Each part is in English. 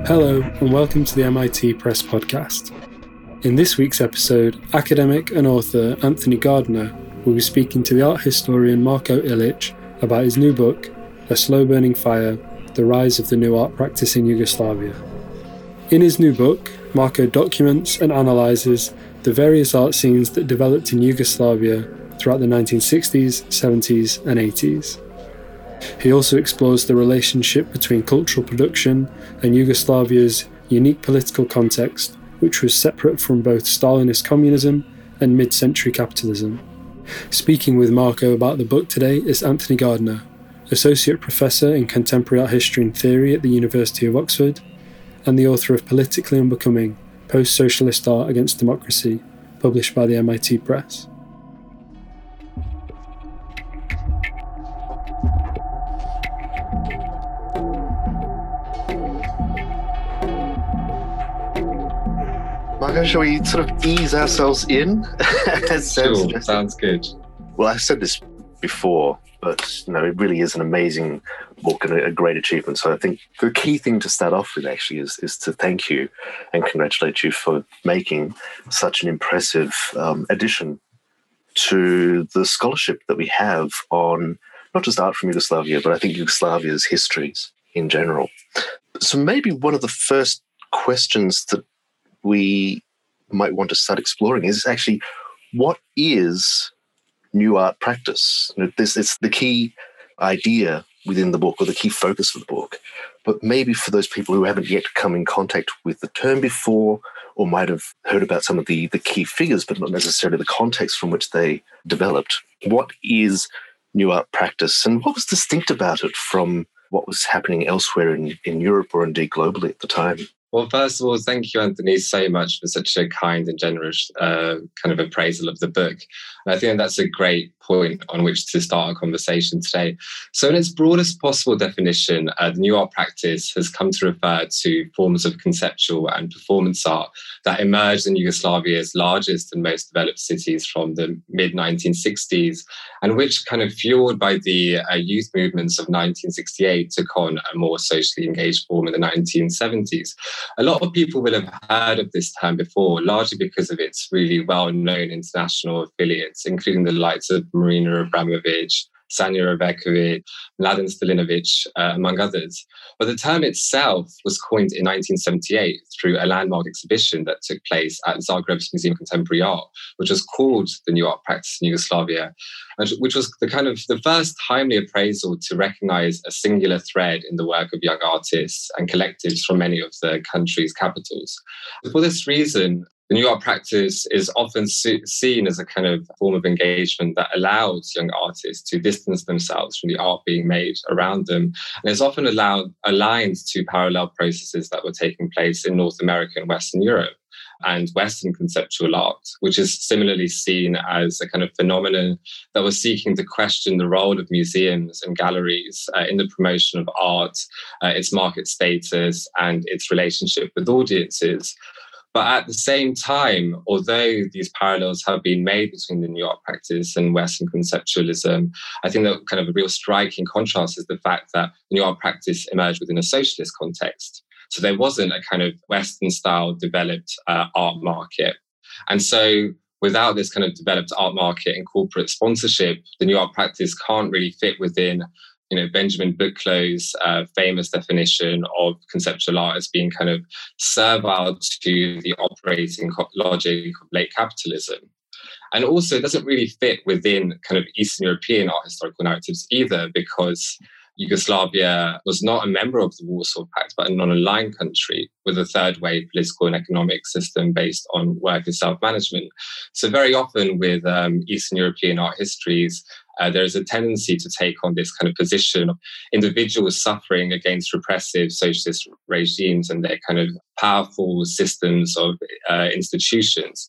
Hello and welcome to the MIT Press Podcast. In this week's episode, academic and author Anthony Gardner will be speaking to the art historian Marko Ilic about his new book, A Slow Burning Fire, The Rise of the New Art Practice in Yugoslavia. In his new book, Marko documents and analyses the various art scenes that developed in Yugoslavia throughout the 1960s, 70s and 80s. He also explores the relationship between cultural production and Yugoslavia's unique political context, which was separate from both Stalinist communism and mid-century capitalism. Speaking with Marko about the book today is Anthony Gardner, Associate Professor in Contemporary Art History and Theory at the University of Oxford, and the author of Politically Unbecoming, Post-Socialist Art Against Democracy, published by the MIT Press. Marko, shall we sort of ease ourselves in? Sure, sounds good. Well, I've said this before, but it really is an amazing book and a great achievement. So I think the key thing to start off with actually is to thank you and congratulate you for making such an impressive addition to the scholarship that we have on not just art from Yugoslavia, but I think Yugoslavia's histories in general. So maybe one of the first questions that we might want to start exploring is actually, what is new art practice? This is the key idea within the book, or the key focus of the book. But maybe for those people who haven't yet come in contact with the term before, or might have heard about some of the key figures, but not necessarily the context from which they developed, what is new art practice, and what was distinct about it from what was happening elsewhere in Europe or indeed globally at the time? Well, first of all, thank you, Anthony, so much for such a kind and generous kind of appraisal of the book. And I think that's a great point on which to start our conversation today. So in its broadest possible definition, the new art practice has come to refer to forms of conceptual and performance art that emerged in Yugoslavia's largest and most developed cities from the mid-1960s, and which, kind of fueled by the youth movements of 1968, took on a more socially engaged form in the 1970s. A lot of people will have heard of this term before, largely because of its really well-known international affiliates, including the likes of Marina Abramovic, Sanja Ravekovic, Mladen Stilinovic, among others. But the term itself was coined in 1978 through a landmark exhibition that took place at Zagreb's Museum of Contemporary Art, which was called the New Art Practice in Yugoslavia, which was the first timely appraisal to recognize a singular thread in the work of young artists and collectives from many of the country's capitals. For this reason, the new art practice is often seen as a kind of form of engagement that allows young artists to distance themselves from the art being made around them. And it's often aligned to parallel processes that were taking place in North America and Western Europe and Western conceptual art, which is similarly seen as a kind of phenomenon that was seeking to question the role of museums and galleries in the promotion of art, its market status, and its relationship with audiences. But at the same time, although these parallels have been made between the new art practice and Western conceptualism, I think that kind of a real striking contrast is the fact that the new art practice emerged within a socialist context. So there wasn't a kind of Western-style developed art market. And so without this kind of developed art market and corporate sponsorship, the new art practice can't really fit within Benjamin Bucklow's famous definition of conceptual art as being kind of servile to the operating logic of late capitalism. And also it doesn't really fit within kind of Eastern European art historical narratives either, because Yugoslavia was not a member of the Warsaw Pact, but a non-aligned country with a third-way political and economic system based on worker self-management. So very often with Eastern European art histories, there is a tendency to take on this kind of position of individuals suffering against repressive socialist regimes and their kind of powerful systems of institutions.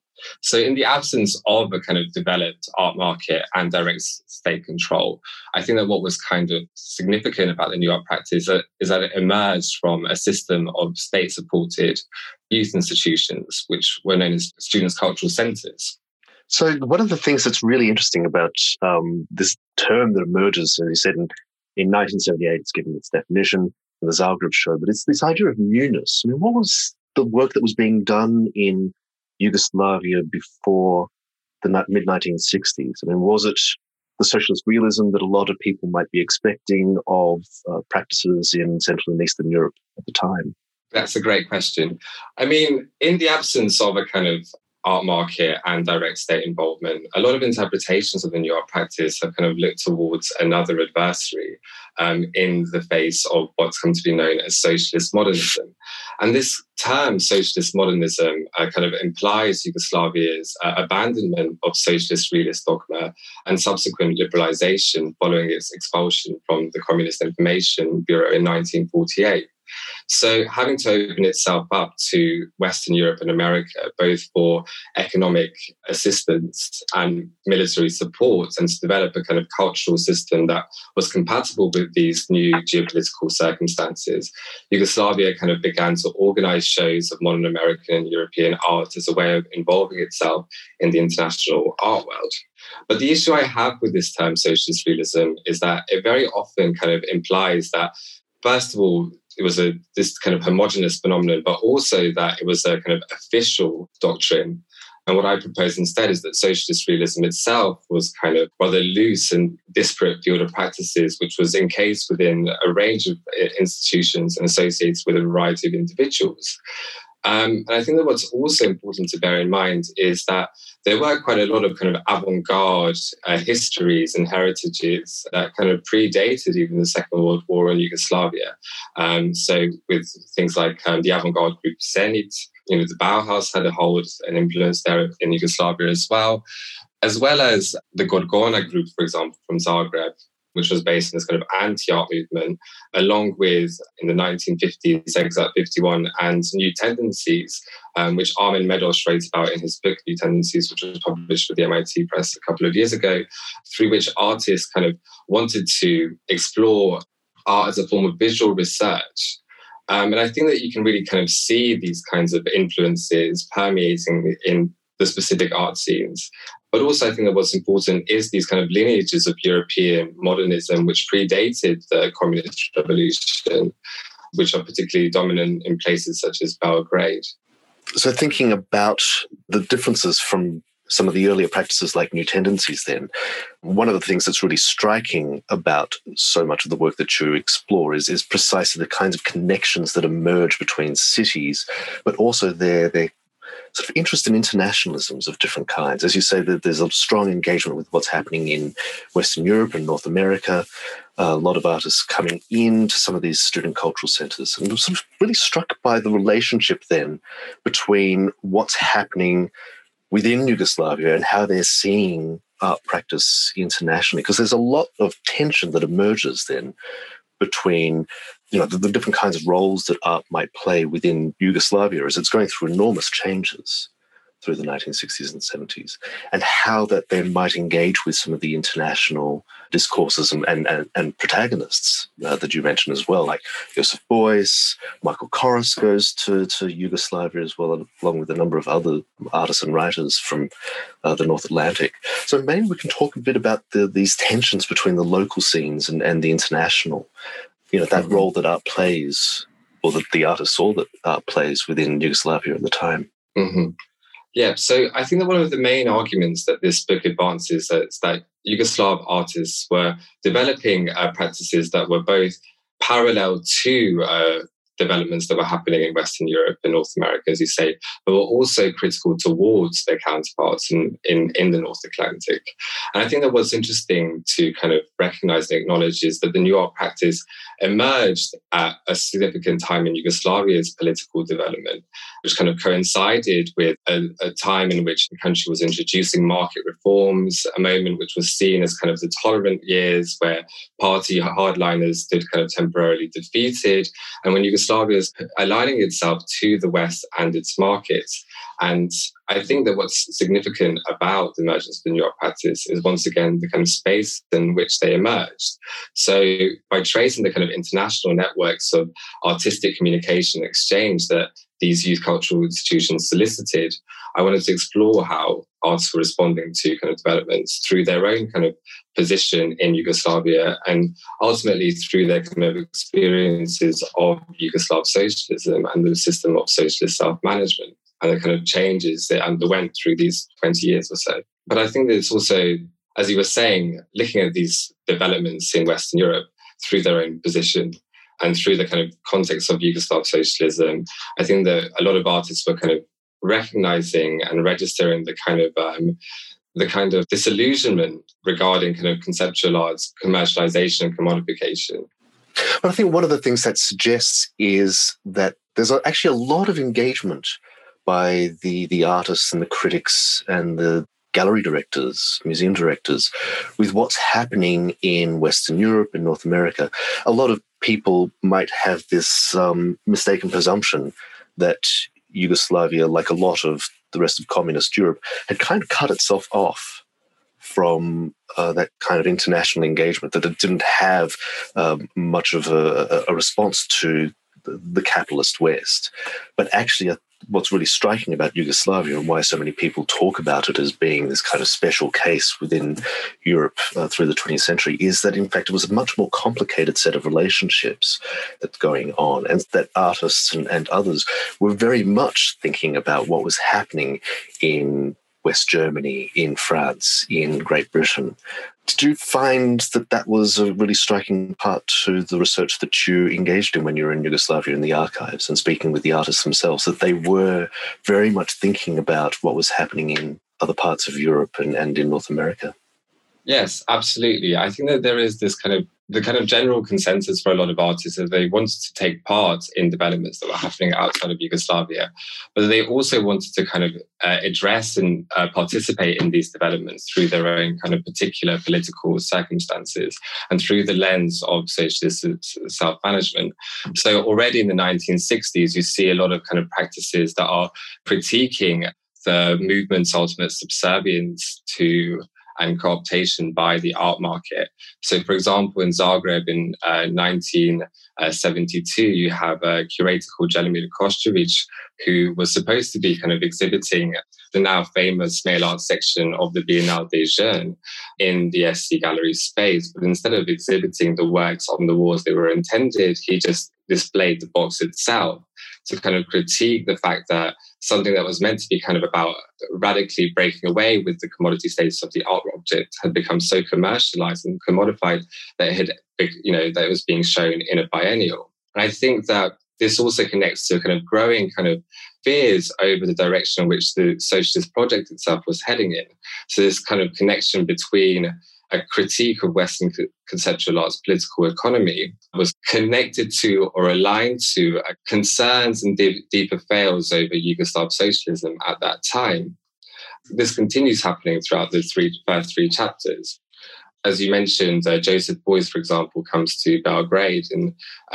So in the absence of a kind of developed art market and direct state control, I think that what was kind of significant about the new art practice is that it emerged from a system of state-supported youth institutions, which were known as students' cultural centres. So one of the things that's really interesting about this term that emerges, as you said, in 1978, it's given its definition. in the Zagreb show, but it's this idea of newness. I mean, what was the work that was being done in Yugoslavia before the mid-1960s? I mean, was it the socialist realism that a lot of people might be expecting of practices in Central and Eastern Europe at the time? That's a great question. I mean, in the absence of a kind of art market and direct state involvement, a lot of interpretations of the new art practice have kind of looked towards another adversary in the face of what's come to be known as socialist modernism. And this term, socialist modernism, kind of implies Yugoslavia's abandonment of socialist realist dogma and subsequent liberalization following its expulsion from the Communist Information Bureau in 1948. So having to open itself up to Western Europe and America, both for economic assistance and military support, and to develop a kind of cultural system that was compatible with these new geopolitical circumstances, Yugoslavia kind of began to organize shows of modern American and European art as a way of involving itself in the international art world. But the issue I have with this term, socialist realism, is that it very often kind of implies that, first of all, it was this kind of homogenous phenomenon, but also that it was a kind of official doctrine. And what I propose instead is that socialist realism itself was kind of rather loose and disparate field of practices, which was encased within a range of institutions and associated with a variety of individuals. And I think that what's also important to bear in mind is that there were quite a lot of kind of avant-garde histories and heritages that kind of predated even the Second World War in Yugoslavia. So with things like the avant-garde group Zenit, the Bauhaus had a hold and influence there in Yugoslavia as well as the Gorgona group, for example, from Zagreb, which was based in this kind of anti-art movement, along with, in the 1950s, Exat 51 and New Tendencies, which Armin Medosh wrote about in his book, New Tendencies, which was published with the MIT Press a couple of years ago, through which artists kind of wanted to explore art as a form of visual research. And I think that you can really kind of see these kinds of influences permeating in the specific art scenes. But also I think that what's important is these kind of lineages of European modernism, which predated the communist revolution, which are particularly dominant in places such as Belgrade. So thinking about the differences from some of the earlier practices like New Tendencies then, one of the things that's really striking about so much of the work that you explore is precisely the kinds of connections that emerge between cities, but also their sort of interest in internationalisms of different kinds. As you say, that there's a strong engagement with what's happening in Western Europe and North America, a lot of artists coming into some of these student cultural centres. And I'm sort of really struck by the relationship then between what's happening within Yugoslavia and how they're seeing art practice internationally, because there's a lot of tension that emerges then between the different kinds of roles that art might play within Yugoslavia as it's going through enormous changes through the 1960s and 70s, and how that then might engage with some of the international discourses and protagonists that you mentioned as well, like Joseph Beuys. Michael Koros goes to Yugoslavia as well, along with a number of other artists and writers from the North Atlantic. So maybe we can talk a bit about these tensions between the local scenes and the international, that role that art plays, or that the artist saw that art plays within Yugoslavia at the time. Mm-hmm. Yeah, so I think that one of the main arguments that this book advances is that Yugoslav artists were developing practices that were both parallel to developments that were happening in Western Europe and North America, as you say, but were also critical towards their counterparts in the North Atlantic. And I think that what's interesting to kind of recognize and acknowledge is that the new art practice emerged at a significant time in Yugoslavia's political development, which kind of coincided with a time in which the country was introducing market reforms, a moment which was seen as kind of the tolerant years where party hardliners stood kind of temporarily defeated, and when Yugoslavia is aligning itself to the West and its markets. And I think that what's significant about the emergence of the new art practice is, once again, the kind of space in which they emerged. So by tracing the kind of international networks of artistic communication exchange that these youth cultural institutions solicited, I wanted to explore how artists were responding to kind of developments through their own kind of position in Yugoslavia, and ultimately through their kind of experiences of Yugoslav socialism and the system of socialist self-management and the kind of changes they underwent through these 20 years or so. But I think that it's also, as you were saying, looking at these developments in Western Europe through their own position and through the kind of context of Yugoslav socialism, I think that a lot of artists were kind of recognizing and registering the kind of disillusionment regarding kind of conceptual arts, commercialization and commodification. But I think one of the things that suggests is that there's actually a lot of engagement by the artists and the critics and the gallery directors, museum directors, with what's happening in Western Europe and North America. A lot of people might have this mistaken presumption that Yugoslavia, like a lot of the rest of communist Europe, had kind of cut itself off from that kind of international engagement, that it didn't have much of a response to the capitalist West. But actually, what's really striking about Yugoslavia and why so many people talk about it as being this kind of special case within Europe through the 20th century is that, in fact, it was a much more complicated set of relationships that's going on, and that artists and others were very much thinking about what was happening in West Germany, in France, in Great Britain. Did you find that was a really striking part to the research that you engaged in when you were in Yugoslavia in the archives and speaking with the artists themselves, that they were very much thinking about what was happening in other parts of Europe and in North America? Yes, absolutely. I think that there is this the kind of general consensus for a lot of artists that they wanted to take part in developments that were happening outside of Yugoslavia, but they also wanted to kind of address and participate in these developments through their own kind of particular political circumstances and through the lens of socialist self-management. So already in the 1960s, you see a lot of kind of practices that are critiquing the movement's ultimate subservience to and co-optation by the art market. So, for example, in Zagreb in 1972, you have a curator called Jelimir Kostovic, who was supposed to be kind of exhibiting the now famous male art section of the Biennale des Jeunes in the SC Gallery space. But instead of exhibiting the works on the walls they were intended, he just displayed the box itself to kind of critique the fact that something that was meant to be kind of about radically breaking away with the commodity status of the art object had become so commercialized and commodified that it was being shown in a biennial. And I think that this also connects to kind of growing kind of fears over the direction in which the socialist project itself was heading in. So this kind of connection between a critique of Western conceptual art's political economy was connected to or aligned to concerns and deeper fails over Yugoslav socialism at that time. This continues happening throughout the first three chapters. As you mentioned, Joseph Beuys, for example, comes to Belgrade in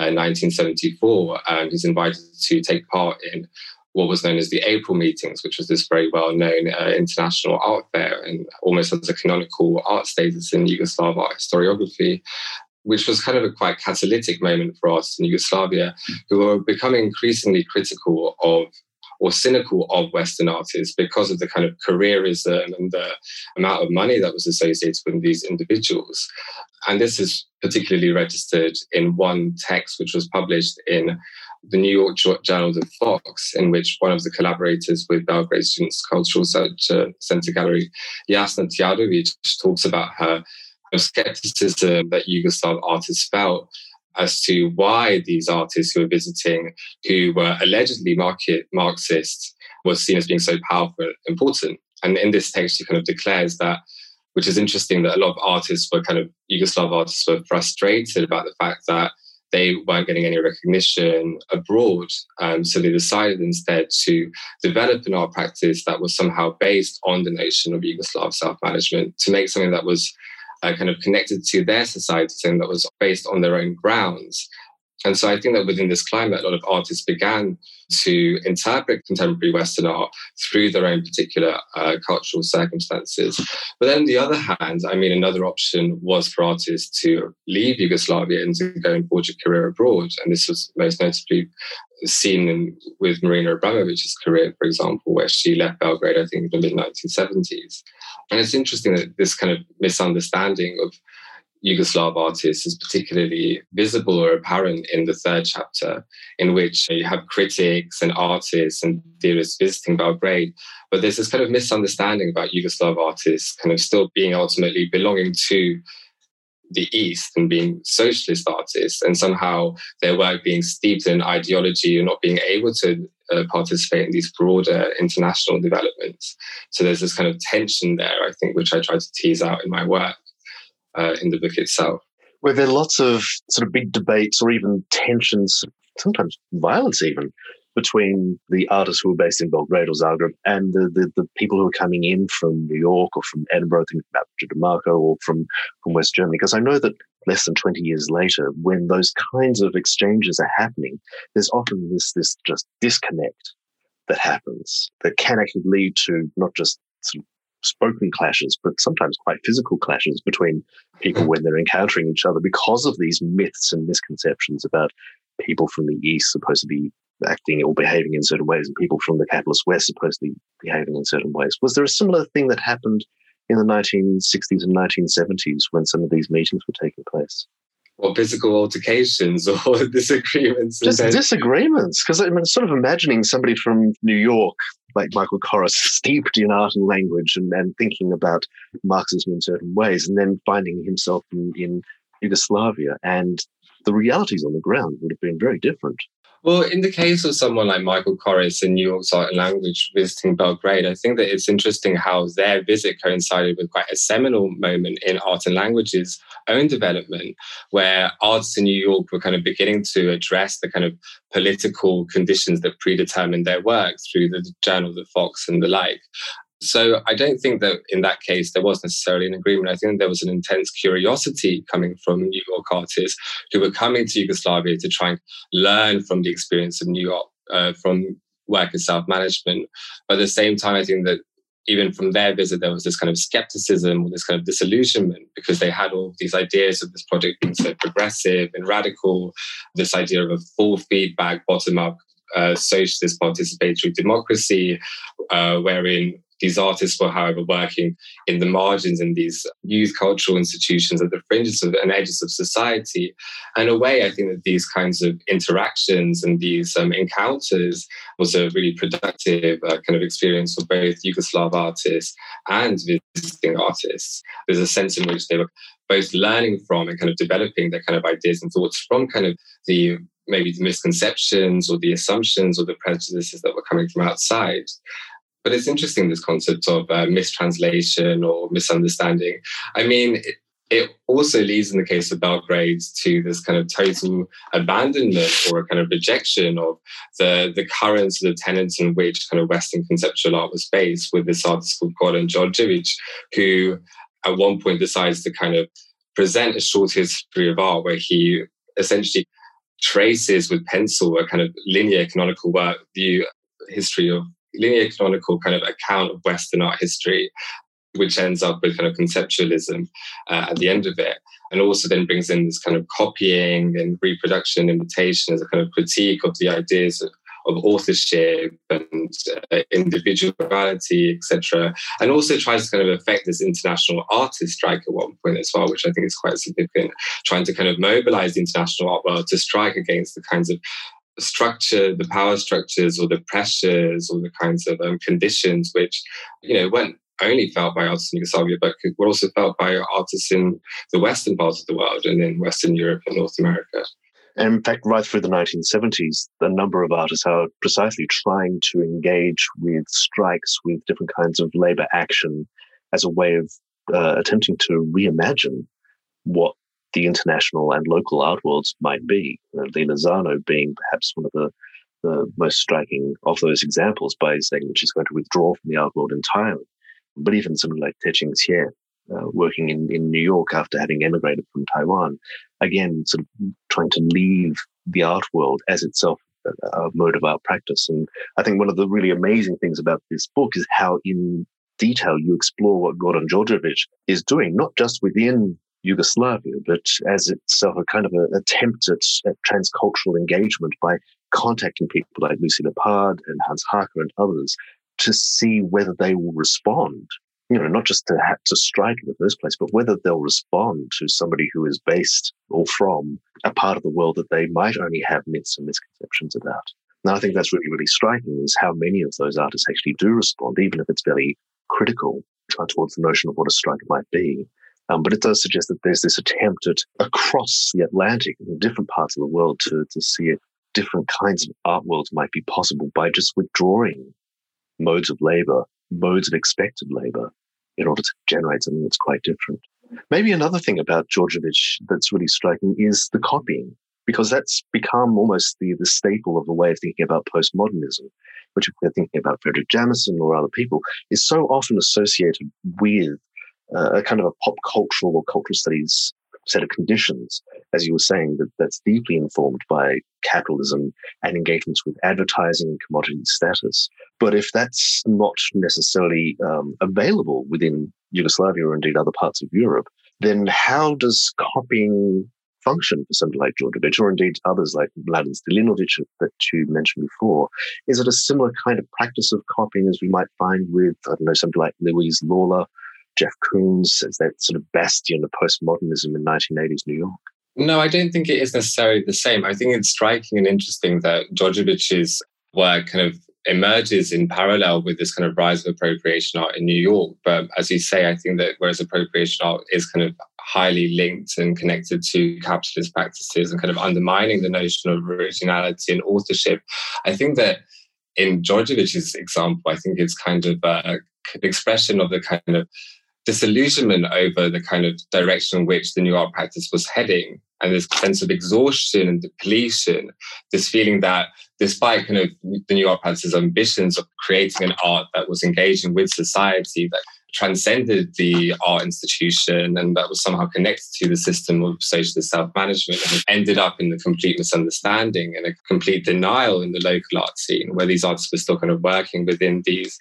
1974 and is invited to take part in what was known as the April meetings, which was this very well-known international art fair and almost has a canonical art status in Yugoslav art historiography, which was kind of a quite catalytic moment for artists in Yugoslavia who were becoming increasingly critical of or cynical of Western artists because of the kind of careerism and the amount of money that was associated with these individuals. And this is particularly registered in one text which was published in the New York Journal of Fox, in which one of the collaborators with Belgrade Students' Cultural Center Gallery, Jasna Tjadovic, talks about her skepticism that Yugoslav artists felt as to why these artists who were visiting, who were allegedly Marxists, was seen as being so powerful and important. And in this text, she kind of declares that, which is interesting, that a lot of artists were Yugoslav artists were frustrated about the fact that they weren't getting any recognition abroad. So they decided instead to develop an art practice that was somehow based on the notion of Yugoslav self-management, to make something that was kind of connected to their society, something that was based on their own grounds. And so I think that within this climate, a lot of artists began to interpret contemporary Western art through their own particular cultural circumstances. But then on the other hand, another option was for artists to leave Yugoslavia and to go and forge a career abroad. And this was most notably with Marina Abramovic's career, for example, where she left Belgrade, I think, in the mid-1970s. And it's interesting that this kind of misunderstanding of Yugoslav artists is particularly visible or apparent in the third chapter, in which you have critics and artists and theorists visiting Belgrade. But there's this kind of misunderstanding about Yugoslav artists kind of still being ultimately belonging to the East and being socialist artists, and somehow their work being steeped in ideology and not being able to participate in these broader international developments. So there's this kind of tension there, I think, which I try to tease out in my work in the book itself. Where there are lots of sort of big debates or even tensions, sometimes violence even, between the artists who were based in Belgrade or Zagreb and the people who are coming in from New York or from Edinburgh, think about DeMarco, or from West Germany. Because I know that less than 20 years later, when those kinds of exchanges are happening, there's often this just disconnect that happens that can actually lead to not just sort of spoken clashes, but sometimes quite physical clashes between people when they're encountering each other because of these myths and misconceptions about people from the East supposed to be acting or behaving in certain ways, and people from the capitalist West supposed to be behaving in certain ways. Was there a similar thing that happened in the 1960s and 1970s when some of these meetings were taking place? Or physical altercations or disagreements? Just disagreements, because I'm sort of imagining somebody from New York, like Michael Korres, steeped in art and language and thinking about Marxism in certain ways, and then finding himself in Yugoslavia, and the realities on the ground would have been very different. Well, in the case of someone like Michael Korres in New York's Art and Language visiting Belgrade, I think that it's interesting how their visit coincided with quite a seminal moment in Art and Language's own development, where artists in New York were kind of beginning to address the kind of political conditions that predetermined their work through the Journal of the Fox and the like. So I don't think that in that case there was necessarily an agreement. I think there was an intense curiosity coming from New York artists who were coming to Yugoslavia to try and learn from the experience of New York, from work as self-management. But at the same time, I think that even from their visit, there was this kind of skepticism or this kind of disillusionment, because they had all these ideas of this project being so progressive and radical, this idea of a full feedback, bottom-up socialist participatory democracy, wherein these artists were, however, working in the margins in these youth cultural institutions at the fringes and edges of society. And in a way, I think that these kinds of interactions and these encounters was a really productive kind of experience for both Yugoslav artists and visiting artists. There's a sense in which they were both learning from and kind of developing their kind of ideas and thoughts from kind of maybe the misconceptions or the assumptions or the prejudices that were coming from outside. But it's interesting, this concept of mistranslation or misunderstanding. I mean, it also leads, in the case of Belgrade, to this kind of total abandonment or a kind of rejection of the currents, the tenets in which kind of Western conceptual art was based, with this artist called Goran Đorđević, who at one point decides to kind of present a short history of art where he essentially traces with pencil a kind of linear canonical linear canonical kind of account of Western art history, which ends up with kind of conceptualism at the end of it. And also then brings in this kind of copying and reproduction imitation as a kind of critique of the ideas of authorship and individuality, etc. And also tries to kind of affect this international artist strike at one point as well, which I think is quite significant, trying to kind of mobilize the international art world to strike against the kinds of the power structures or the pressures or the kinds of conditions which, weren't only felt by artists in Yugoslavia, but were also felt by artists in the Western parts of the world and in Western Europe and North America. And in fact, right through the 1970s, a number of artists are precisely trying to engage with strikes, with different kinds of labor action as a way of attempting to reimagine what the international and local art worlds might be. Lina Zano being perhaps one of the most striking of those examples, by saying that she's going to withdraw from the art world entirely. But even somebody like Teching Xie, working in New York after having emigrated from Taiwan, again, sort of trying to leave the art world as itself a mode of art practice. And I think one of the really amazing things about this book is how in detail you explore what Goran Đorđević is doing, not just within Yugoslavia, but as itself a kind of an attempt at transcultural engagement by contacting people like Lucy Lepard and Hans Harker and others to see whether they will respond. Not just to have to strike in the first place, but whether they'll respond to somebody who is based or from a part of the world that they might only have myths and misconceptions about. Now, I think that's really, really striking is how many of those artists actually do respond, even if it's very critical towards the notion of what a strike might be. But it does suggest that there's this attempt at across the Atlantic in different parts of the world to see if different kinds of art worlds might be possible by just withdrawing modes of labor, modes of expected labor, in order to generate something that's quite different. Maybe another thing about Djordjevic that's really striking is the copying, because that's become almost the staple of the way of thinking about postmodernism, which if we're thinking about Frederick Jameson or other people, is so often associated with a kind of a pop cultural or cultural studies set of conditions, as you were saying, that's deeply informed by capitalism and engagements with advertising and commodity status. But if that's not necessarily available within Yugoslavia or indeed other parts of Europe, then how does copying function for somebody like Djordjevic or indeed others like Mladen Stilinovic that you mentioned before? Is it a similar kind of practice of copying as we might find with, somebody like Louise Lawler, Jeff Koons, as that sort of bastion of postmodernism in 1980s New York? No, I don't think it is necessarily the same. I think it's striking and interesting that Djordjevic's work kind of emerges in parallel with this kind of rise of appropriation art in New York. But as you say, I think that whereas appropriation art is kind of highly linked and connected to capitalist practices and kind of undermining the notion of originality and authorship, I think that in Djordjevic's example, I think it's kind of an expression of the kind of disillusionment over the kind of direction in which the new art practice was heading, and this sense of exhaustion and depletion, this feeling that despite kind of the new art practice's ambitions of creating an art that was engaging with society, that transcended the art institution and that was somehow connected to the system of socialist self-management, and ended up in the complete misunderstanding and a complete denial in the local art scene, where these artists were still kind of working within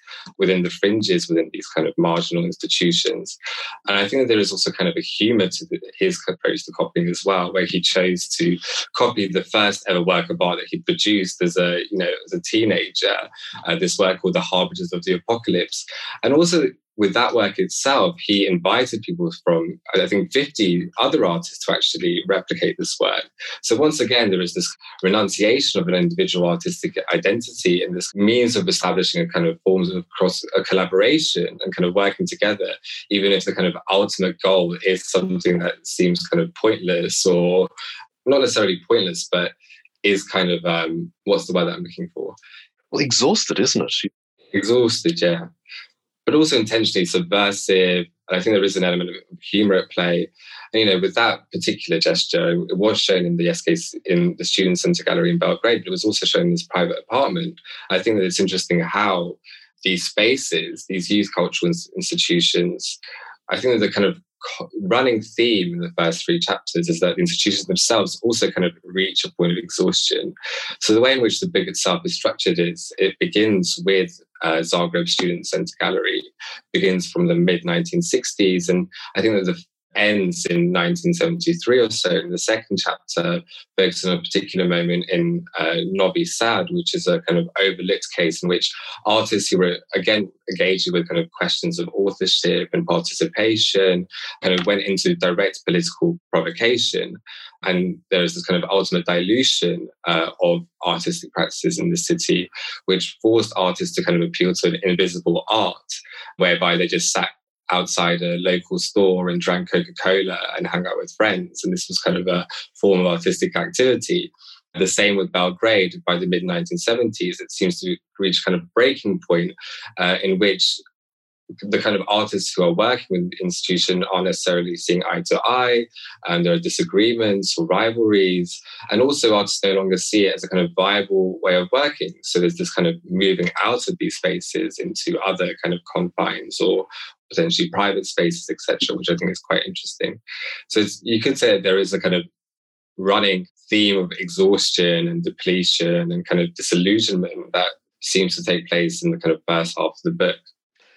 the fringes, within these kind of marginal institutions. And I think that there is also kind of a humor to his approach to copying as well, where he chose to copy the first ever work of art that he produced as a teenager, this work called The Harbingers of the Apocalypse. And also with that work itself, he invited people from, I think, 50 other artists to actually replicate this work. So once again, there is this renunciation of an individual artistic identity and this means of establishing a kind of forms of collaboration and kind of working together, even if the kind of ultimate goal is something that seems kind of pointless, or not necessarily pointless, but is kind of, what's the word that I'm looking for? Well, exhausted, isn't it? Exhausted, yeah. But also intentionally subversive. And I think there is an element of humour at play. And, with that particular gesture, it was shown in the SK in the Student Centre Gallery in Belgrade, but it was also shown in this private apartment. I think that it's interesting how these spaces, these youth cultural institutions, I think that the kind of running theme in the first three chapters is that the institutions themselves also kind of reach a point of exhaustion. So the way in which the book itself is structured is it begins with Zagreb Student Centre Gallery, begins from the mid-1960s, and I think that the ends in 1973 or so. In the second chapter, focuses on a particular moment in Novi Sad, which is a kind of overlooked case in which artists who were, again, engaging with kind of questions of authorship and participation kind of went into direct political provocation. And there is this kind of ultimate dilution of artistic practices in the city, which forced artists to kind of appeal to an invisible art, whereby they just sat outside a local store and drank Coca-Cola and hung out with friends. And this was kind of a form of artistic activity. The same with Belgrade. By the mid-1970s, it seems to reach kind of breaking point in which the kind of artists who are working with the institution aren't necessarily seeing eye to eye, and there are disagreements or rivalries, and also artists no longer see it as a kind of viable way of working. So there's this kind of moving out of these spaces into other kind of confines or potentially private spaces, etc., which I think is quite interesting. So you could say there is a kind of running theme of exhaustion and depletion and kind of disillusionment that seems to take place in the kind of first half of the book.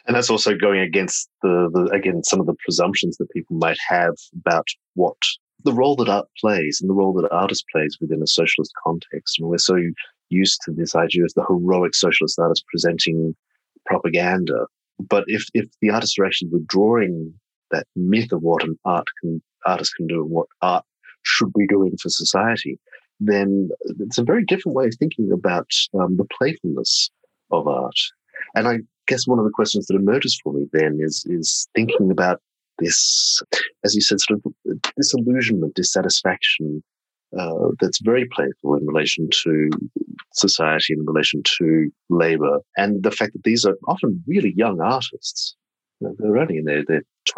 And that's also going against again, some of the presumptions that people might have about what the role that art plays and the role that artist plays within a socialist context. And we're so used to this idea of the heroic socialist artist presenting propaganda. But if the artists are actually withdrawing that myth of what an artist can do and what art should be doing for society, then it's a very different way of thinking about the playfulness of art. And I guess one of the questions that emerges for me then is thinking about this, as you said, sort of disillusionment, dissatisfaction that's very playful in relation to society, in relation to labour, and the fact that these are often really young artists. They're only in their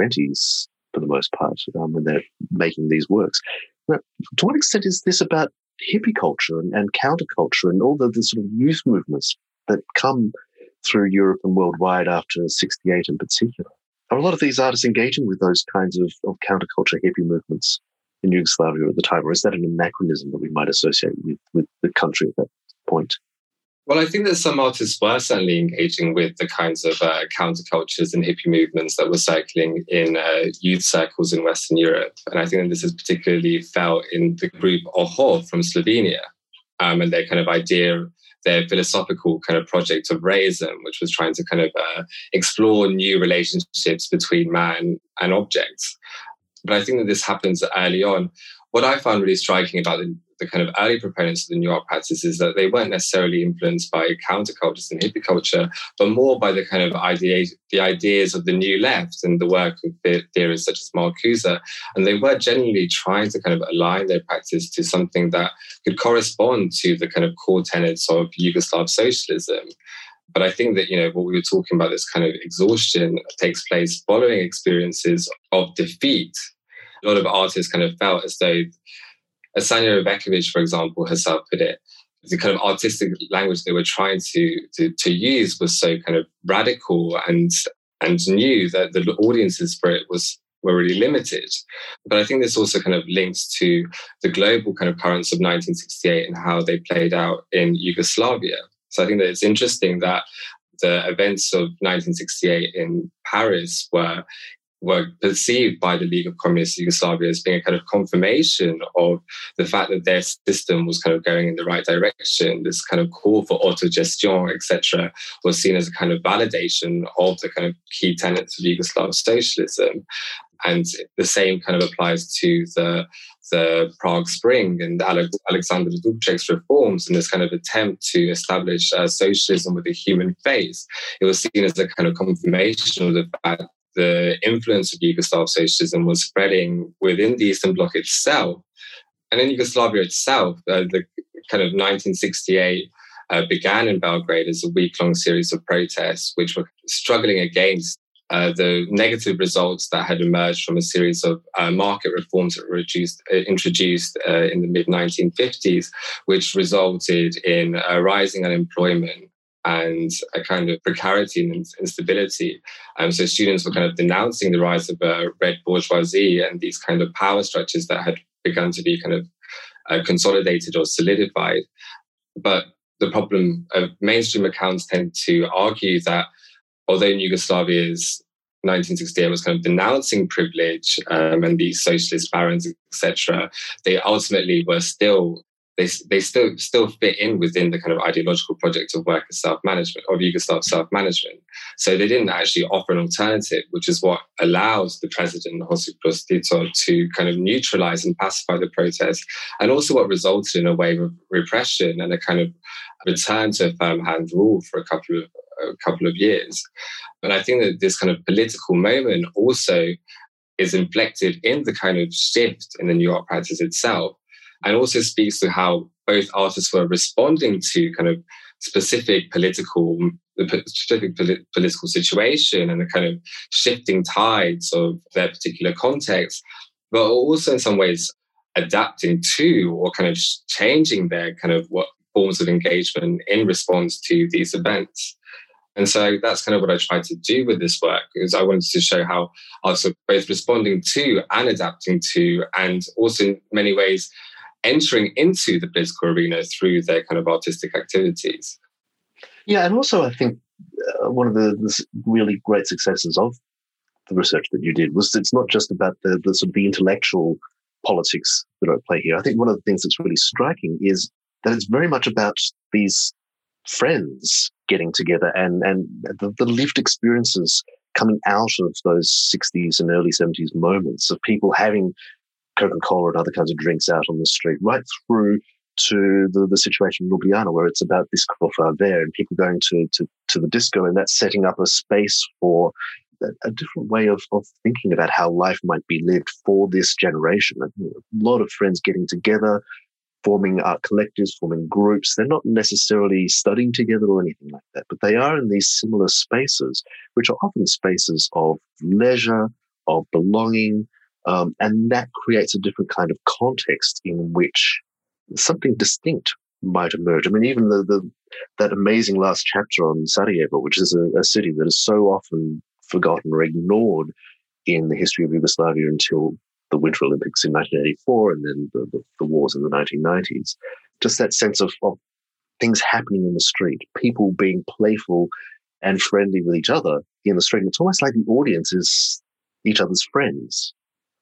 20s for the most part when they're making these works. Now, to what extent is this about hippie culture and counterculture and all the sort of youth movements that come through Europe and worldwide after 68 in particular? Are a lot of these artists engaging with those kinds of counterculture hippie movements in Yugoslavia at the time, or is that an anachronism that we might associate with the country at that point? Well, I think that some artists were certainly engaging with the kinds of countercultures and hippie movements that were circling in youth circles in Western Europe. And I think that this is particularly felt in the group Ohor from Slovenia and their kind of idea, their philosophical kind of project of Reism, which was trying to kind of explore new relationships between man and objects. But I think that this happens early on. What I found really striking about the kind of early proponents of the new art practice is that they weren't necessarily influenced by countercultures and hippie culture, but more by the kind of the ideas of the new left and the work of theorists such as Marcuse. And they were genuinely trying to kind of align their practice to something that could correspond to the kind of core tenets of Yugoslav socialism. But I think that, what we were talking about, this kind of exhaustion takes place following experiences of defeat. A lot of artists kind of felt as though, as Sanja Bekovic, for example, herself put it, the kind of artistic language they were trying to use was so kind of radical and new that the audiences for it were really limited. But I think this also kind of links to the global kind of currents of 1968 and how they played out in Yugoslavia. So I think that it's interesting that the events of 1968 in Paris were perceived by the League of Communist Yugoslavia as being a kind of confirmation of the fact that their system was kind of going in the right direction. This kind of call for autogestion, etc., was seen as a kind of validation of the kind of key tenets of Yugoslav socialism. And the same kind of applies to the Prague Spring and Alexander Dubček's reforms and this kind of attempt to establish socialism with a human face. It was seen as a kind of confirmation of the fact the influence of Yugoslav socialism was spreading within the Eastern Bloc itself. And in Yugoslavia itself, the kind of 1968 began in Belgrade as a week-long series of protests which were struggling against the negative results that had emerged from a series of market reforms that were introduced in the mid-1950s, which resulted in rising unemployment and a kind of precarity and instability. So students were kind of denouncing the rise of red bourgeoisie and these kind of power structures that had begun to be kind of consolidated or solidified. But the problem of mainstream accounts tend to argue that although Yugoslavia's 1968 was kind of denouncing privilege and these socialist barons, etc., they ultimately were still fit in within the kind of ideological project of worker self-management, of Yugoslav self-management. So they didn't actually offer an alternative, which is what allows the president, Josip Broz Tito, to kind of neutralize and pacify the protests, and also what resulted in a wave of repression and a kind of return to a firm hand rule for a couple of years. And I think that this kind of political moment also is inflected in the kind of shift in the new art practice itself, and also speaks to how both artists were responding to kind of specific political situation and the kind of shifting tides of their particular context, but also in some ways adapting to or kind of changing their kind of what forms of engagement in response to these events. And so that's kind of what I tried to do with this work, is I wanted to show how artists are both responding to and adapting to, and also in many ways entering into the political arena through their kind of artistic activities. Yeah, and also I think one of the really great successes of the research that you did was it's not just about the sort of the intellectual politics that are at play here. I think one of the things that's really striking is that it's very much about these friends getting together and the lived experiences coming out of those 60s and early 70s moments of people having Coca-Cola and other kinds of drinks out on the street, right through to the situation in Ljubljana, where it's about this coffee there and people going to the disco, and that's setting up a space for a different way of thinking about how life might be lived for this generation. A lot of friends getting together, forming art collectives, forming groups. They're not necessarily studying together or anything like that, but they are in these similar spaces, which are often spaces of leisure, of belonging, and that creates a different kind of context in which something distinct might emerge. I mean, even that amazing last chapter on Sarajevo, which is a city that is so often forgotten or ignored in the history of Yugoslavia until the Winter Olympics in 1984 and then the wars in the 1990s. Just that sense of things happening in the street, people being playful and friendly with each other in the street. It's almost like the audience is each other's friends.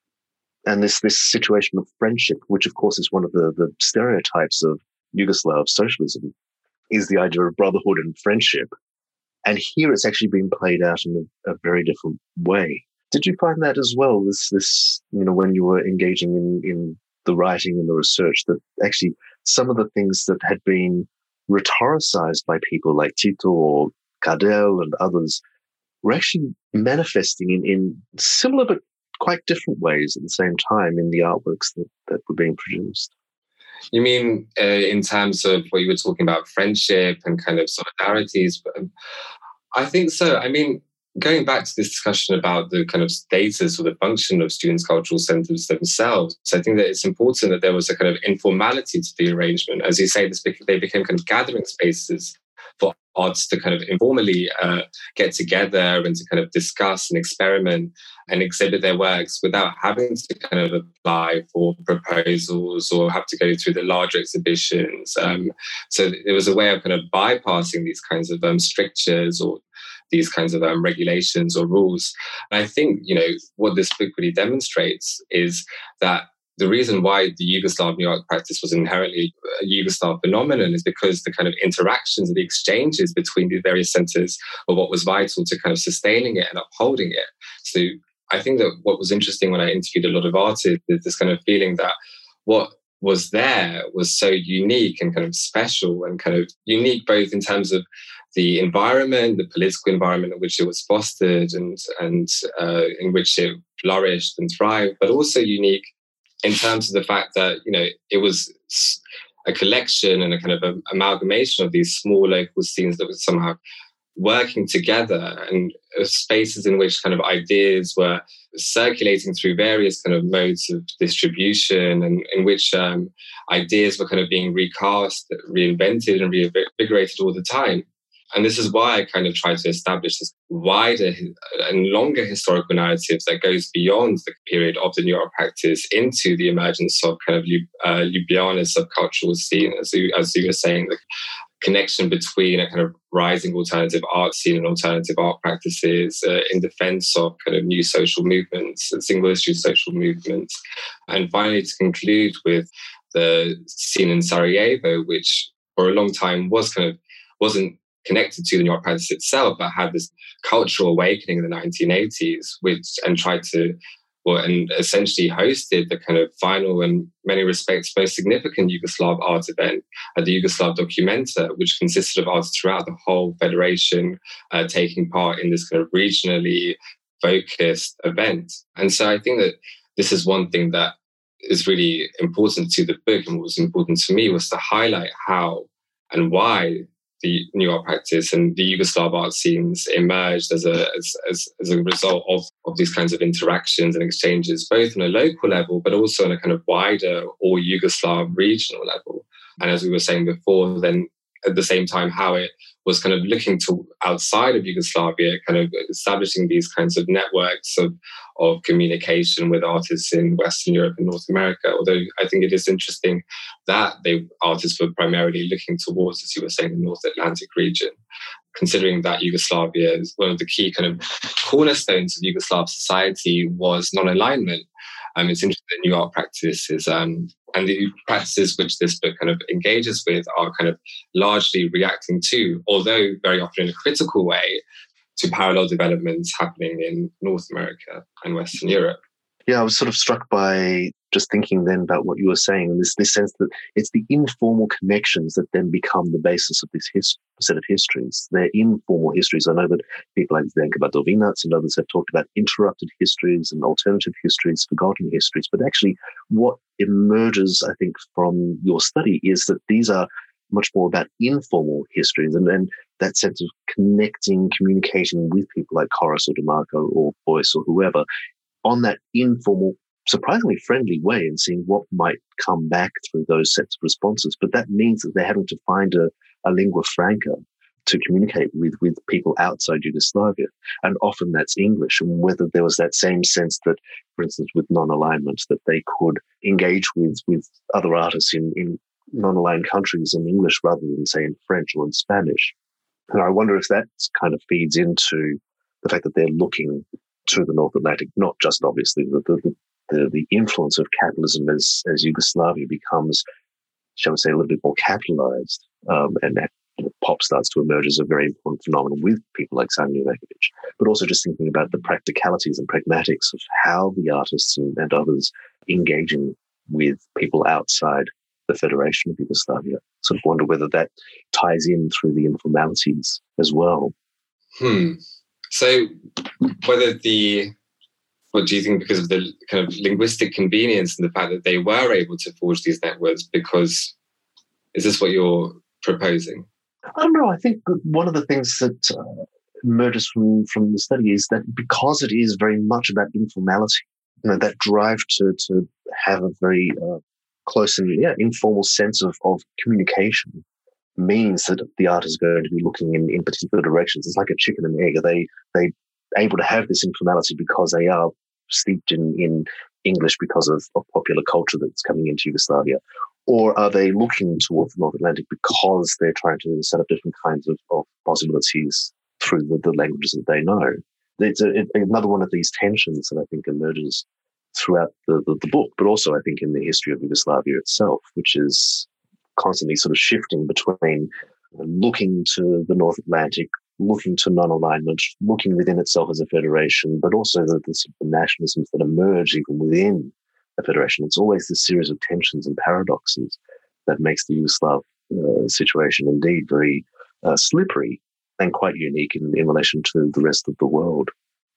And this situation of friendship, which of course is one of the stereotypes of Yugoslav socialism, is the idea of brotherhood and friendship. And here it's actually being played out in a very different way. Did you find that as well, this when you were engaging in the writing and the research, that actually some of the things that had been rhetoricized by people like Tito or Kardelj and others were actually manifesting in similar but quite different ways at the same time in the artworks that were being produced? You mean in terms of what you were talking about, friendship and kind of solidarities? I think so. I mean, going back to this discussion about the kind of status or the function of students' cultural centres themselves, I think that it's important that there was a kind of informality to the arrangement. As you say, they became kind of gathering spaces for artists to kind of informally get together and to kind of discuss and experiment and exhibit their works without having to kind of apply for proposals or have to go through the larger exhibitions. So it was a way of kind of bypassing these kinds of strictures or these kinds of regulations or rules. And I think, what this book really demonstrates is that the reason why the Yugoslav New Art practice was inherently a Yugoslav phenomenon is because the kind of interactions and the exchanges between the various centres were what was vital to kind of sustaining it and upholding it. So I think that what was interesting when I interviewed a lot of artists is this kind of feeling that what was there was so unique and kind of special and kind of unique both in terms of the environment, the political environment in which it was fostered and in which it flourished and thrived, but also unique in terms of the fact that, it was a collection and a kind of amalgamation of these small local scenes that were somehow working together and spaces in which kind of ideas were circulating through various kind of modes of distribution and in which ideas were kind of being recast, reinvented and reinvigorated all the time. And this is why I kind of try to establish this wider and longer historical narrative that goes beyond the period of the New Art practice into the emergence of kind of Ljubljana's subcultural scene, as you were saying, the connection between a kind of rising alternative art scene and alternative art practices in defense of kind of new social movements, single issue social movements. And finally, to conclude with the scene in Sarajevo, which for a long time wasn't connected to the New Art practice itself, but had this cultural awakening in the 1980s, and essentially hosted the kind of final and many respects most significant Yugoslav art event at the Yugoslav Documenta, which consisted of artists throughout the whole federation taking part in this kind of regionally focused event. And so I think that this is one thing that is really important to the book, and what was important to me was to highlight how and why the New Art practice and the Yugoslav art scenes emerged as a result of these kinds of interactions and exchanges, both on a local level, but also on a kind of wider or Yugoslav regional level. And as we were saying before, then at the same time, how it was kind of looking to outside of Yugoslavia, kind of establishing these kinds of networks of communication with artists in Western Europe and North America. Although I think it is interesting that artists were primarily looking towards, as you were saying, the North Atlantic region, considering that Yugoslavia is one of the key kind of cornerstones of Yugoslav society was non-alignment. It's interesting that new art practices and the practices which this book kind of engages with are kind of largely reacting to, although very often in a critical way, to parallel developments happening in North America and Western Europe. Yeah, I was sort of struck by just thinking then about what you were saying, and this sense that it's the informal connections that then become the basis of this set of histories. They're informal histories. I know that people like Zdenka Badovinac and others have talked about interrupted histories and alternative histories, forgotten histories, but actually what emerges, I think, from your study is that these are much more about informal histories and that sense of connecting, communicating with people like Korres or DeMarco or Beuys or whoever, on that informal, surprisingly friendly way, and seeing what might come back through those sets of responses. But that means that they're having to find a lingua franca to communicate with people outside Yugoslavia. And often that's English. And whether there was that same sense that, for instance, with non-alignment, that they could engage with other artists in non-aligned countries in English rather than, say, in French or in Spanish. And I wonder if that kind of feeds into the fact that they're looking to the North Atlantic, not just obviously the influence of capitalism as Yugoslavia becomes, shall we say, a little bit more capitalized, and that pop starts to emerge as a very important phenomenon with people like Sanja Urbanović, but also just thinking about the practicalities and pragmatics of how the artists and others engaging with people outside the Federation of Yugoslavia. Sort of wonder whether that ties in through the informalities as well. So what do you think, because of the kind of linguistic convenience and the fact that they were able to forge these networks, because is this what you're proposing? I don't know. I think one of the things that emerges from the study is that because it is very much about informality, that drive to have a very close and informal sense of communication, means that the art is going to be looking in particular directions. It's like a chicken and egg. Are they able to have this informality because they are steeped in English because of popular culture that's coming into Yugoslavia? Or are they looking towards the North Atlantic because they're trying to set up different kinds of possibilities through the languages that they know? It's another one of these tensions that I think emerges throughout the book, but also I think in the history of Yugoslavia itself, which is constantly sort of shifting between looking to the North Atlantic, looking to non-alignment, looking within itself as a federation, but also the sort of nationalisms that emerge even within a federation. It's always this series of tensions and paradoxes that makes the Yugoslav situation indeed very slippery and quite unique in relation to the rest of the world.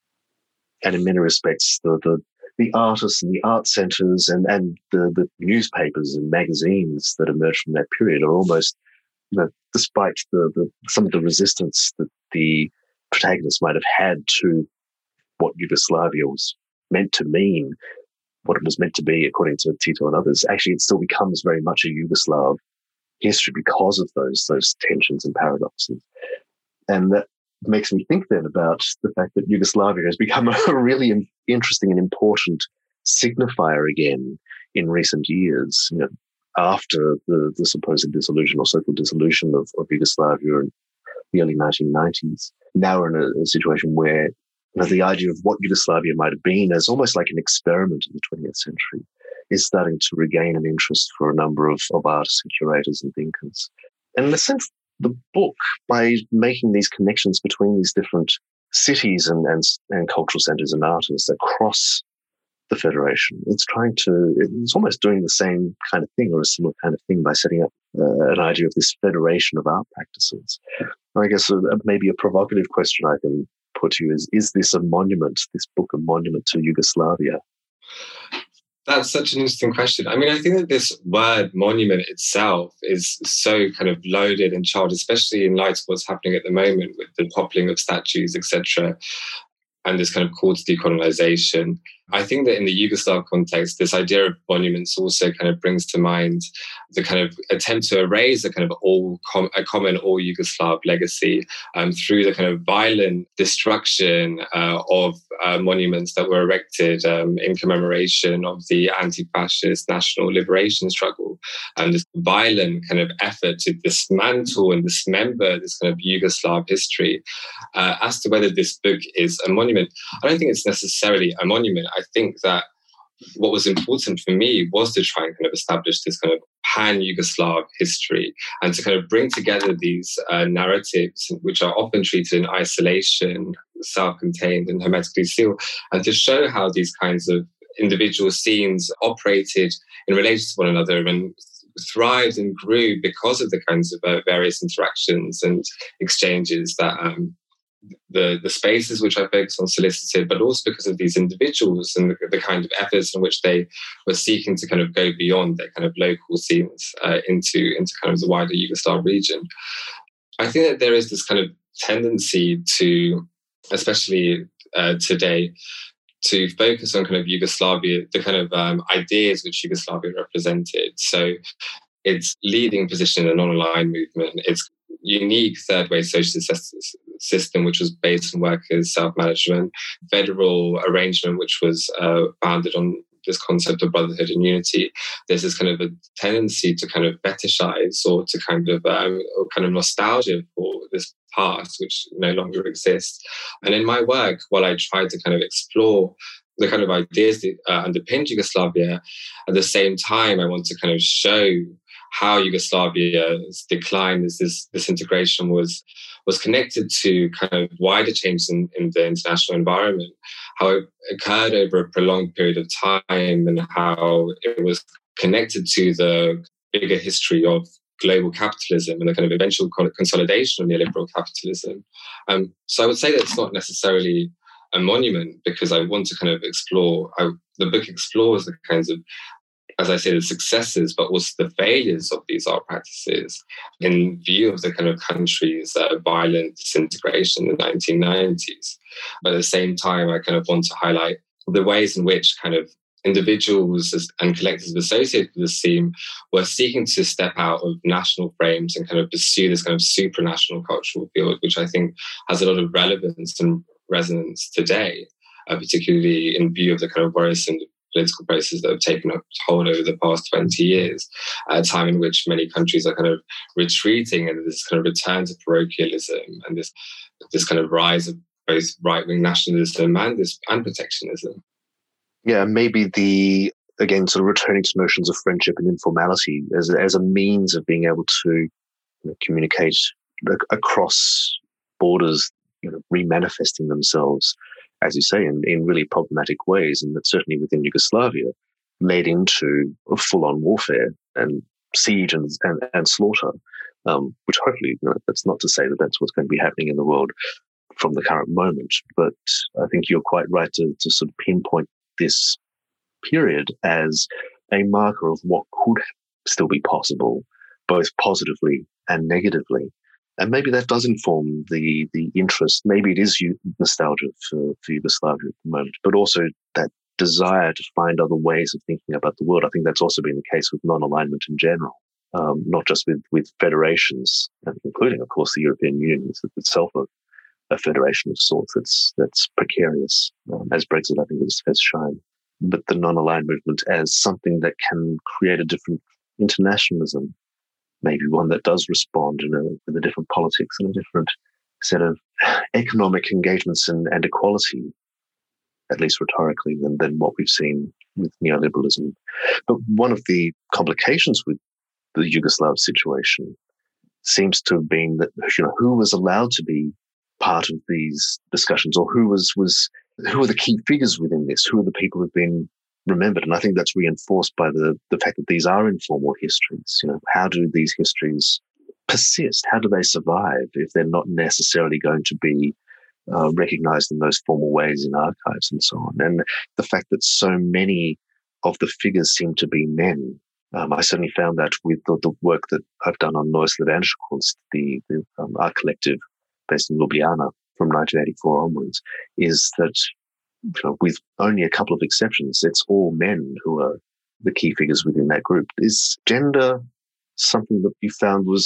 And in many respects, the artists and the art centres and the newspapers and magazines that emerged from that period are almost, despite some of the resistance that the protagonists might have had to what Yugoslavia was meant to mean, what it was meant to be according to Tito and others, actually it still becomes very much a Yugoslav history because of those tensions and paradoxes. And that makes me think then about the fact that Yugoslavia has become a really interesting and important signifier again in recent years, after the supposed dissolution or so-called dissolution of Yugoslavia in the early 1990s. Now we're in a situation where the idea of what Yugoslavia might have been as almost like an experiment in the 20th century is starting to regain an interest for a number of artists and curators and thinkers. And in a sense, the book, by making these connections between these different cities and cultural centres and artists across the Federation, it's almost doing the same kind of thing or a similar kind of thing by setting up an idea of this federation of art practices. I guess maybe a provocative question I can put to you is this book a monument to Yugoslavia? That's such an interesting question. I mean, I think that this word monument itself is so kind of loaded and charged, especially in light of what's happening at the moment with the toppling of statues, etc., and this kind of call to decolonization. I think that in the Yugoslav context, this idea of monuments also kind of brings to mind the kind of attempt to erase a kind of a common all Yugoslav legacy through the kind of violent destruction of monuments that were erected in commemoration of the anti-fascist national liberation struggle, and this violent kind of effort to dismantle and dismember this kind of Yugoslav history. As to whether this book is a monument, I don't think it's necessarily a monument. I think that what was important for me was to try and kind of establish this kind of pan-Yugoslav history and to kind of bring together these narratives, which are often treated in isolation, self-contained and hermetically sealed, and to show how these kinds of individual scenes operated in relation to one another and thrived and grew because of the kinds of various interactions and exchanges that the spaces which I focus on solicited, but also because of these individuals and the kind of efforts in which they were seeking to kind of go beyond their kind of local scenes into kind of the wider Yugoslav region. I think that there is this kind of tendency to, especially today, to focus on kind of Yugoslavia, the kind of ideas which Yugoslavia represented. So its leading position in the non-aligned movement, its unique third way socialist system, which was based on workers' self-management, federal arrangement, which was founded on this concept of brotherhood and unity. There's this kind of a tendency to kind of fetishize or to kind of nostalgia for this past, which no longer exists. And in my work, while I try to kind of explore the kind of ideas that underpinned Yugoslavia, at the same time, I want to kind of show how Yugoslavia's decline, as this disintegration was connected to kind of wider changes in the international environment, how it occurred over a prolonged period of time, and how it was connected to the bigger history of global capitalism and the kind of eventual consolidation of neoliberal capitalism. So I would say that it's not necessarily a monument, because I want to kind of explore, the book explores the kinds of, as I say, the successes, but also the failures of these art practices in view of the kind of country's violent disintegration in the 1990s. But at the same time, I kind of want to highlight the ways in which kind of individuals and collectives associated with this theme were seeking to step out of national frames and kind of pursue this kind of supranational cultural field, which I think has a lot of relevance and resonance today, particularly in view of the kind of worrisome political processes that have taken hold over the past 20 years, at a time in which many countries are kind of retreating and this kind of return to parochialism and this kind of rise of both right-wing nationalism and protectionism. Yeah, maybe again, sort of returning to notions of friendship and informality as a means of being able to communicate across borders, remanifesting themselves, as you say, in really problematic ways, and that certainly within Yugoslavia led into full-on warfare and siege and slaughter, which hopefully, that's not to say that that's what's going to be happening in the world from the current moment, but I think you're quite right to sort of pinpoint this period as a marker of what could still be possible, both positively and negatively. And maybe that does inform the interest. Maybe it is nostalgia for Yugoslavia at the moment, but also that desire to find other ways of thinking about the world. I think that's also been the case with non-alignment in general, not just with federations, including, of course, the European Union is itself a federation of sorts that's precarious, as Brexit, I think, has shown. But the non-aligned movement as something that can create a different internationalism, maybe one that does respond with a different politics and a different set of economic engagements and equality, at least rhetorically, than what we've seen with neoliberalism. But one of the complications with the Yugoslav situation seems to have been that who was allowed to be part of these discussions, or who are the key figures within this? Who are the people who've been remembered? And I think that's reinforced by the fact that these are informal histories. How do these histories persist? How do they survive if they're not necessarily going to be recognized in those formal ways in archives and so on? And the fact that so many of the figures seem to be men. I certainly found that with the work that I've done on Neues Levenschkunst, the art collective based in Ljubljana from 1984 onwards, is that with only a couple of exceptions, it's all men who are the key figures within that group. Is gender something that you found was,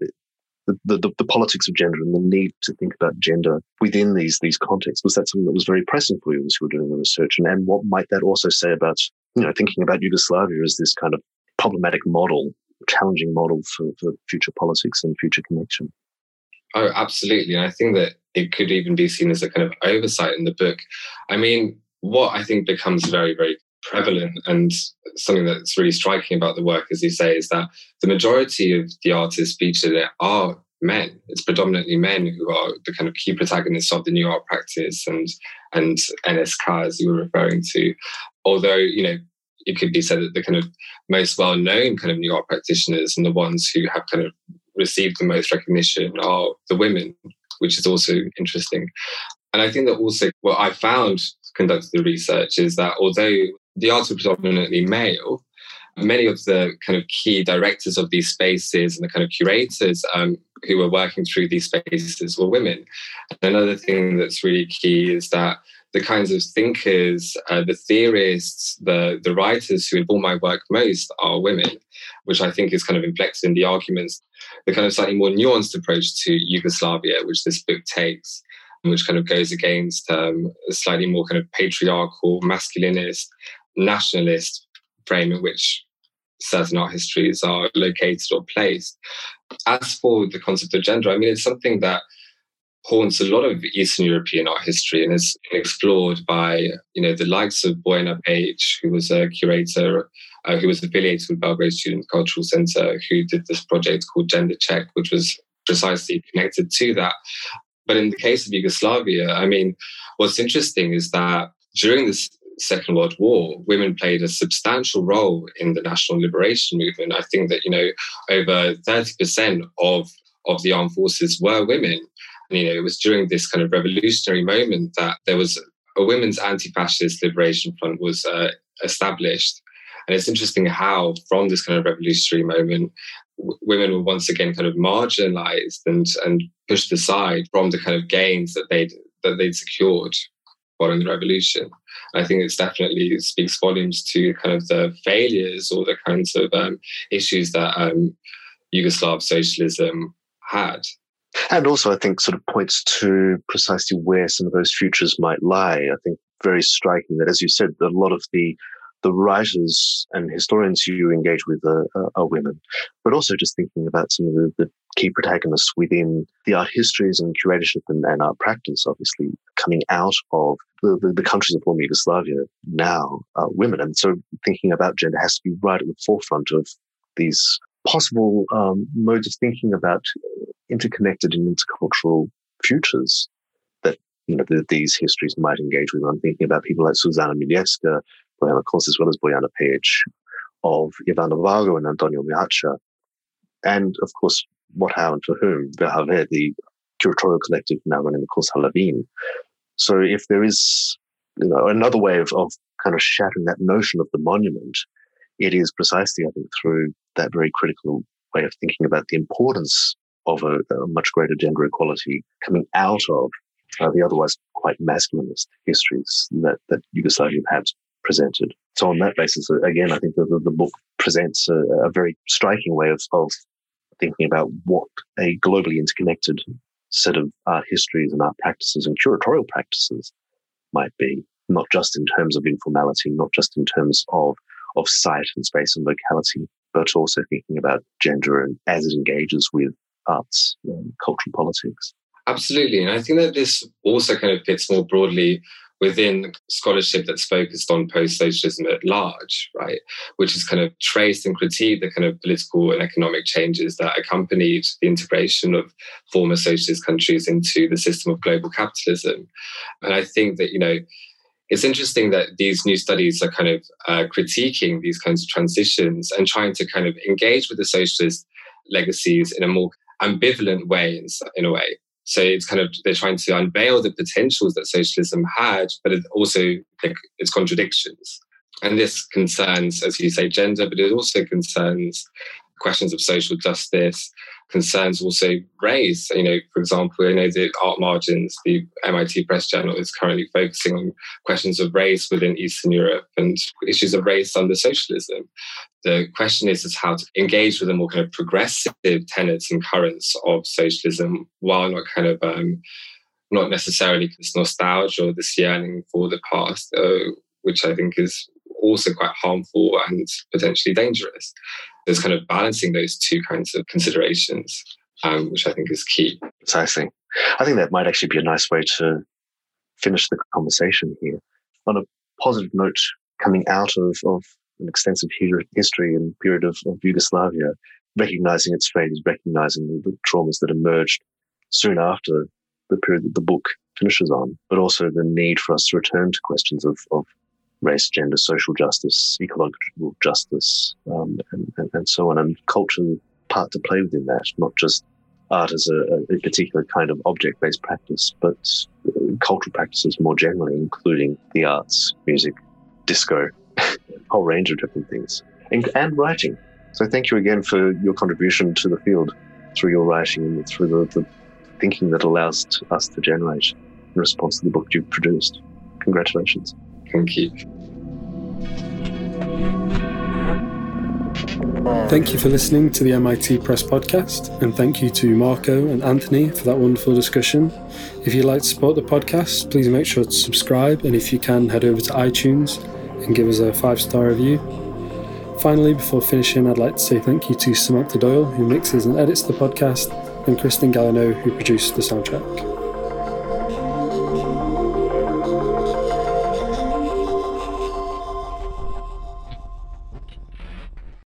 the politics of gender and the need to think about gender within these contexts, was that something that was very pressing for you as you were doing the research? And what might that also say about, thinking about Yugoslavia as this kind of problematic model, challenging model for future politics and future connection? Oh, absolutely. And I think that it could even be seen as a kind of oversight in the book. I mean, what I think becomes very, very prevalent and something that's really striking about the work, as you say, is that the majority of the artists featured in it are men. It's predominantly men who are the kind of key protagonists of the new art practice and NSK, as you were referring to. Although, it could be said that the kind of most well-known kind of new art practitioners and the ones who have kind of received the most recognition are the women, which is also interesting. And I think that also what I found conducting the research is that although the arts were predominantly male, many of the kind of key directors of these spaces and the kind of curators who were working through these spaces were women. And another thing that's really key is that the kinds of thinkers, the theorists, the writers who inform my work most are women, which I think is kind of inflected in the arguments, the kind of slightly more nuanced approach to Yugoslavia, which this book takes, which kind of goes against a slightly more kind of patriarchal, masculinist, nationalist frame in which certain art histories are located or placed. As for the concept of gender, I mean, it's something that haunts a lot of Eastern European art history and is explored by, the likes of Bojana Page, who was a curator, who was affiliated with Belgrade Student Cultural Center, who did this project called Gender Check, which was precisely connected to that. But in the case of Yugoslavia, I mean, what's interesting is that during this Second World War, women played a substantial role in the national liberation movement. I think that, over 30% of the armed forces were women. And, it was during this kind of revolutionary moment that there was a women's anti-fascist liberation front was established. And it's interesting how from this kind of revolutionary moment, women were once again kind of marginalized and pushed aside from the kind of gains that they'd secured following the revolution. And I think it's definitely speaks volumes to kind of the failures or the kinds of issues that Yugoslav socialism had. And also, I think, sort of points to precisely where some of those futures might lie. I think very striking that, as you said, a lot of the writers and historians you engage with are women, but also just thinking about some of the key protagonists within the art histories and curatorship and art practice, obviously coming out of the countries of former Yugoslavia now are women. And so thinking about gender has to be right at the forefront of these possible modes of thinking about interconnected and intercultural futures that these histories might engage with. I'm thinking about people like Zuzana Milevska, of course, as well as Bojana Page, of Ivana Vargo and Antonio Miacha, and of course, What, How, and For Whom, VHV, the curatorial collective now running the course Halavin. So if there is another way of kind of shattering that notion of the monument, it is precisely, I think, through that very critical way of thinking about the importance of a much greater gender equality coming out of the otherwise quite masculinist histories that Yugoslavia had presented. So on that basis, again, I think the book presents a very striking way of thinking about what a globally interconnected set of art histories and art practices and curatorial practices might be, not just in terms of informality, not just in terms of site and space and locality, but also thinking about gender and as it engages with arts and cultural politics. Absolutely. And I think that this also kind of fits more broadly within scholarship that's focused on post-socialism at large, right? Which is kind of traced and critiqued the kind of political and economic changes that accompanied the integration of former socialist countries into the system of global capitalism. And I think that, it's interesting that these new studies are kind of critiquing these kinds of transitions and trying to kind of engage with the socialist legacies in a more ambivalent way, in a way. So it's kind of, they're trying to unveil the potentials that socialism had, but it also its contradictions. And this concerns, as you say, gender, but it also concerns questions of social justice, concerns also raised. For example, the Art Margins, the MIT Press Journal, is currently focusing on questions of race within Eastern Europe and issues of race under socialism. The question is how to engage with the more kind of progressive tenets and currents of socialism while not kind of not necessarily this nostalgia or this yearning for the past, which I think is also quite harmful and potentially dangerous. There's kind of balancing those two kinds of considerations, which I think is key. Precisely. I think that might actually be a nice way to finish the conversation here. On a positive note, coming out of an extensive history and period of Yugoslavia, recognizing its failures, recognizing the traumas that emerged soon after the period that the book finishes on, but also the need for us to return to questions of race, gender, social justice, ecological justice, and so on, and culture part to play within that, not just art as a particular kind of object-based practice, but cultural practices more generally, including the arts, music, disco, a whole range of different things, and writing. So thank you again for your contribution to the field through your writing and through the thinking that allows us to generate in response to the book you've produced. Congratulations. Thank you. Thank you for listening to the MIT Press podcast, and thank you to Marco and Anthony for that wonderful discussion. If you'd like to support the podcast, please make sure to subscribe, and if you can, head over to iTunes and give us a 5-star review. Finally, before finishing, I'd like to say thank you to Samantha Doyle, who mixes and edits the podcast, and Kristen Gallino, who produced the soundtrack.